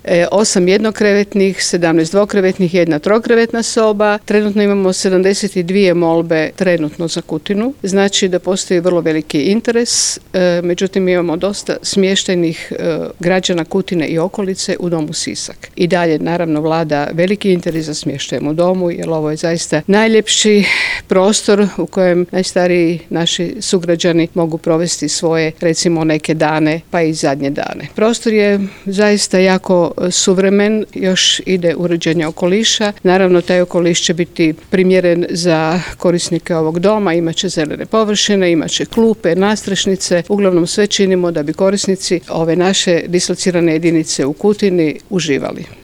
8 jednokrevetnih, 17 dvokrevetnih, 1 trokrevetna soba. Trenutno imamo 72 molbe trenutno za Kutinu. Znači da postoji vrlo veliki interes, međutim imamo dosta smještajnih građana Kutine i okolice u domu Sisak. I dalje naravno vlada veliki interes za smještajem u domu, jer ovo je zaista najljepši prostor u kojem najstariji naši sugrađani mogu provesti svoje, recimo, neke dane, pa i zadnje dane. Prostor je zaista jako suvremen, još ide uređenje okoliša. Naravno, taj okoliš će biti primjeren za korisnike ovog doma, imat će zelene površine, imat će klupe, nadstrešnice. Uglavnom sve činimo da bi korisnici ove naše dislocirane jedinice u Kutini uživali.